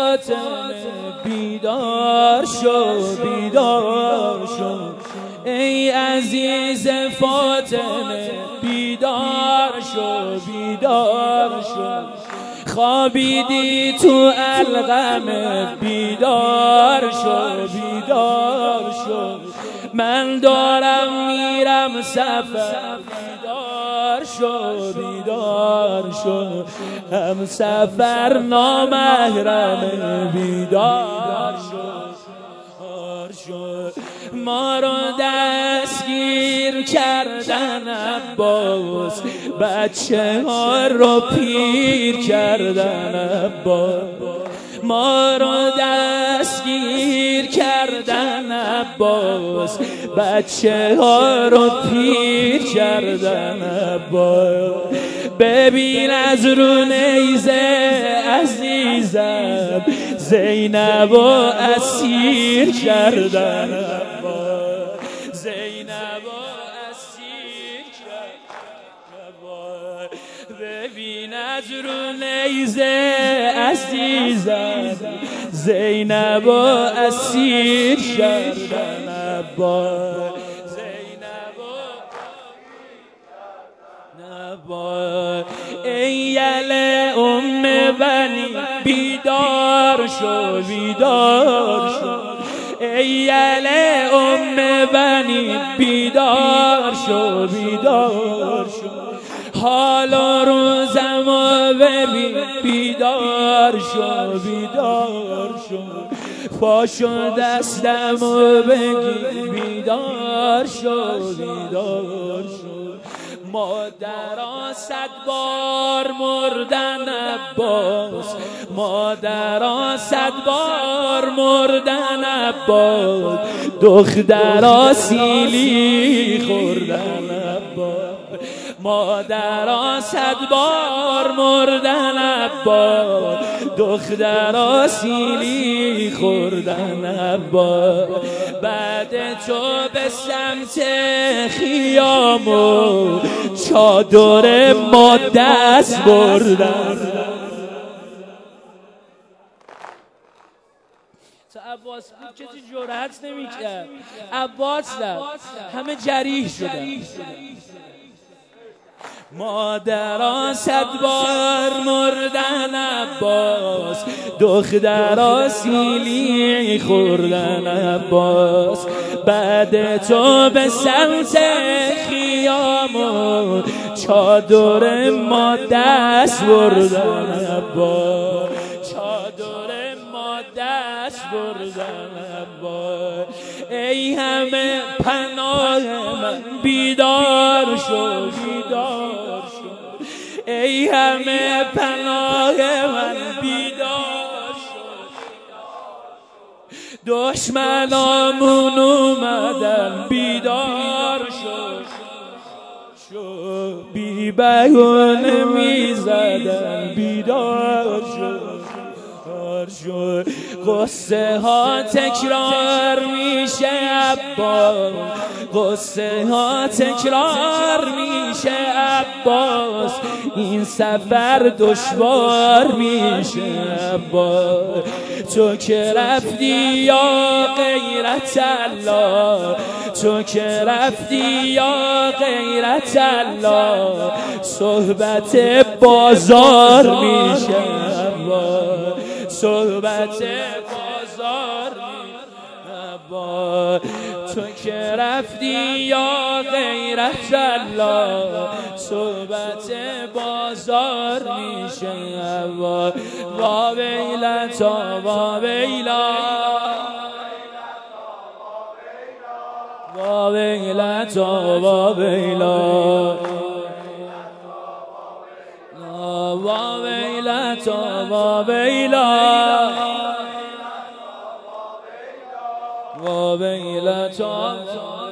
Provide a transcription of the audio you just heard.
فاطمه بیدار شو بیدار شو، ای عزیز فاطمه بیدار شو بیدار شو، خوابیدی تو الغم بیدار شو بیدار شو، من دارم میرم سفر بیدار شو بیدار شو، هم سفر نامحرم بیدار شو. ما رو دستگیر کردن عباس، بچه ها رو پیر کردن عباس، ما رو دستگیر کردن عباس، بچه ها رو پیر کردن عباس، ببین از رو نیزه عزیزم زینب و اسیر کردن عباس، زینب و اسیر کردن عباس، ببین از رو نیزه عزیزم زینب و اسیر کردن عباس، ای یل ام بنی بیدار شو بیدار شو، ای یل ام بنی بیدار شو بیدار شو، حال و روزمو ببین بیدار شو بیدار شو، پاشو دستمو بگیر بیدار شو بیدار شو، مادرها 100 بار مردن عباس، مادرها 100 بار مردن عباس، دخترها سیلی خوردن عباس، مادرها 100 بار مردن عباس، دخترها سیلی خوردن عباس، بعد تو به سمت خیام چادر ما دست بردن. عباس بود کسی جرأت نمی‌کرد، عباس رفت همه جریح شدن، مادرها 100 بار مردن عباس، دخترها سیلی خوردن عباس، بعد تو به سمت خیام چادر ما دست بردن عباس، چادر ما دست بردن عباس، ای همه پناه من بیدار شو بیدار شو، ای همه پناه من بیدار شو، دشمنامون اومدن بیدار شو، بی بهونه میزدن بیدار شو، غصه ها تکرار میشه عباس، غصه ها تکرار میشه عباس، این سفر دشوار میشه عباس، تو که رفتی یا غیرت الله، تو که رفتی یا غیرت الله، صحبت بازار میشه عباس، صحبت بازار عباس، تو که رفتی یا غیرت الله، صحبت بازار میشه عباس، وا ویلتا وا ویلا وا ویلتا وا ویلا وا ویلتا وا ویلا وا ویلتا